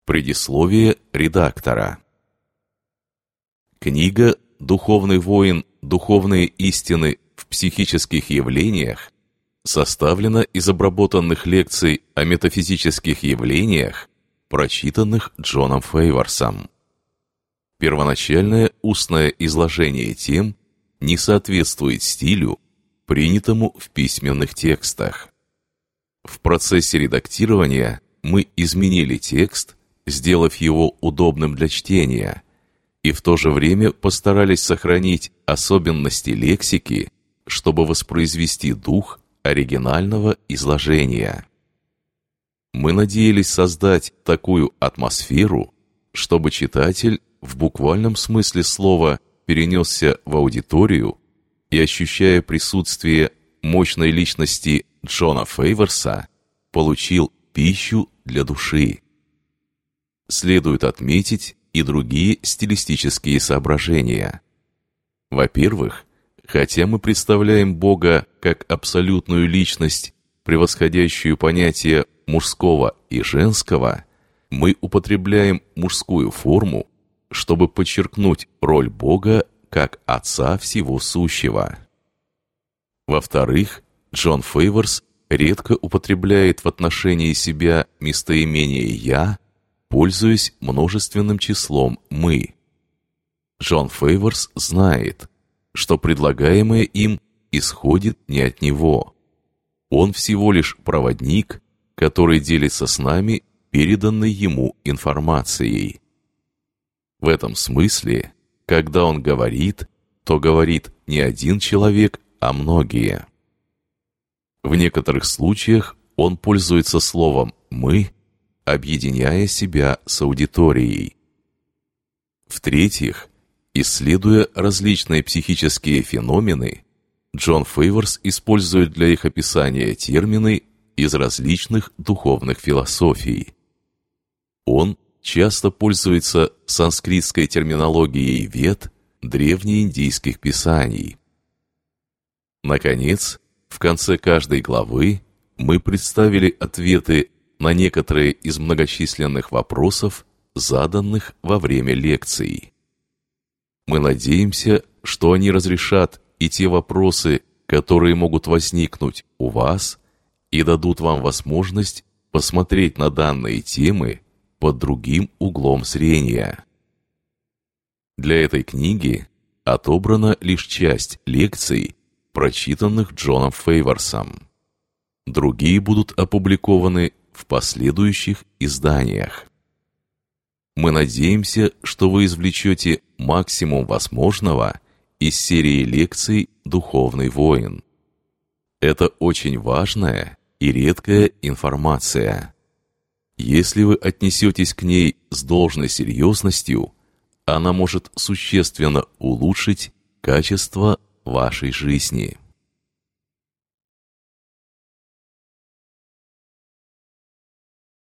Предисловие редактора. Книга «Духовный воин. Духовные истины в психических явлениях» составлена из обработанных лекций о метафизических явлениях, прочитанных Джоном Фейворсом. Первоначальное устное изложение тем не соответствует стилю, принятому в письменных текстах. В процессе редактирования мы изменили текст, сделав его удобным для чтения, и в то же время постарались сохранить особенности лексики, чтобы воспроизвести дух оригинального изложения. Мы надеялись создать такую атмосферу, чтобы читатель в буквальном смысле слова перенесся в аудиторию и, ощущая присутствие мощной личности Джона Фейворса, получил пищу для души. Следует отметить и другие стилистические соображения. Во-первых, хотя мы представляем Бога как абсолютную личность, превосходящую понятие мужского и женского, мы употребляем мужскую форму, чтобы подчеркнуть роль Бога как Отца всего сущего. Во-вторых, Джон Фейворс редко употребляет в отношении себя местоимение «я», пользуясь множественным числом «мы». Джон Фейворс знает, что предлагаемое им исходит не от него. Он всего лишь проводник, который делится с нами переданной ему информацией. В этом смысле, когда он говорит, то говорит не один человек, а многие. В некоторых случаях он пользуется словом «мы», объединяя себя с аудиторией. В-третьих, исследуя различные психические феномены, Джон Фейворс использует для их описания термины из различных духовных философий. Он часто пользуется санскритской терминологией вед, древнеиндийских писаний. Наконец, в конце каждой главы мы представили ответы на некоторые из многочисленных вопросов, заданных во время лекций. Мы надеемся, что они разрешат и те вопросы, которые могут возникнуть у вас, и дадут вам возможность посмотреть на данные темы под другим углом зрения. Для этой книги отобрана лишь часть лекций, прочитанных Джоном Фейворсом. Другие будут опубликованы в последующих изданиях. Мы надеемся, что вы извлечете максимум возможного из серии лекций «Духовный воин». Это очень важная и редкая информация. Если вы отнесетесь к ней с должной серьезностью, она может существенно улучшить качество вашей жизни.